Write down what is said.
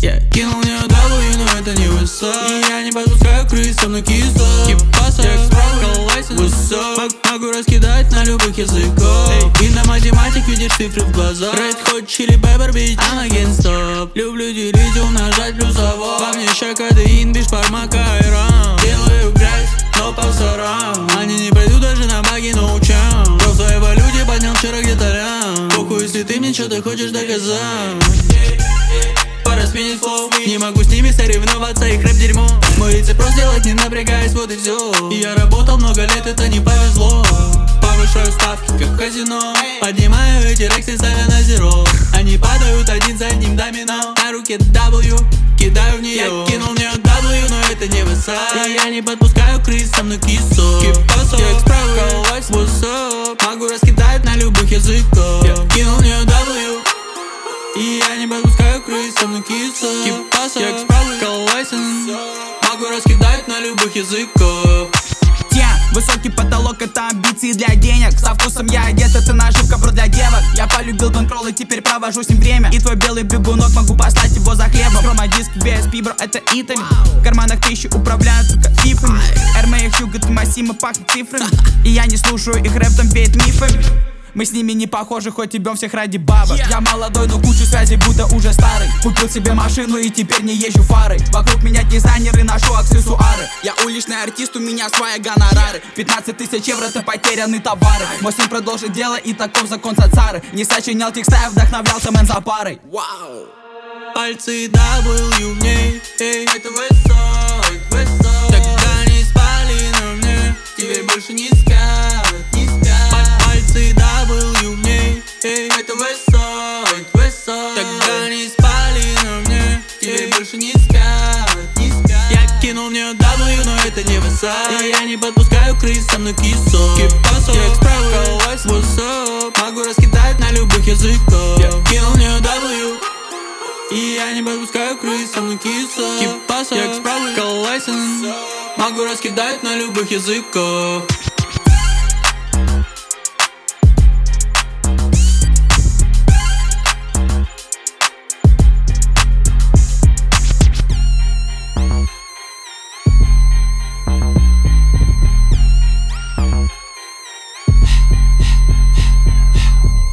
Я кинул не W, но это не высот. И я не подпускаю крыс, со мной кисло. Кипаса, я эксправил высот. Могу раскидать на любых языках. И на математик видишь цифры в глазах. Red Hot Chili Pepper Beat, I'm against stop. Люблю делить, умножать плюсово. Во мне ща кадеин, биш, фармака, айран. Делаю грязь, но по сорам. Они не пойдут даже на баги, но учам. Про своей валюте поднял вчера где-то лям. Похуй, если ты мне что-то хочешь доказать. Пора сменить флоу. Не могу с ними соревноваться, их рэп дерьмо. Мой рецепт сделать не напрягаясь, вот и все. И я работал много лет, это не повезло. Повышаю ставки, как в казино. Поднимаю эти рексы, ставя на зеро. Они падают один за одним домино. На руке W, кидаю в нее. Я кинул в нее W, но это не высот. И я не подпускаю крыс, со мной кисо. Кипасо, я эксправил высот. Могу раскидать на любых языках. Я кинул в нее W. И я не подпускаю крыс, со мной кисо. Кипасо, я эксправил license. Могу раскидать на любых языках. Высокий потолок — это амбиции для денег. Со вкусом я одет, это наживка, бро, для девок. Я полюбил бэнкролл и теперь провожу с ним время. И твой белый бегунок, могу послать его за хлебом. Хромодиск, VSP, бро, это итами. В карманах тысячи управляют, сука, фифами. Эрме и Хьюго, ты Массимо, пахнет цифрами. И я не слушаю их рэп, там веет мифами. Мы с ними не похожи, хоть ебем всех ради бабок. Я молодой, но кучу связей, будто уже старый. Купил себе машину и теперь не езжу фарой. Вокруг меня дизайнеры, ношу аксессуары. Я уличный артист, у меня свои гонорары. 15 тысяч евро, это потерянные товары. Мой сын продолжит дело, и таков закон соцары. Не сочинял текста, я вдохновлялся мэн за парой. Вау. Пальцы W в ней, эй. Это высот, высот. Тогда не спали на мне, теперь больше не спят, не спят. Пальцы W в ней, эй. Это высот, высот. Тогда не спали на мне, теперь больше не спят, не спят. Я кинул в нее W, но это не высот. И я не подпускаю крыс, со мной кисо. Кипасо, я эксправил высот. Могу раскидать на любых языках. Я кинул в нее W. И я не подпускаю крыс, со мной кисо. Кипасо, я эксправил license. Могу раскидать на любых языках.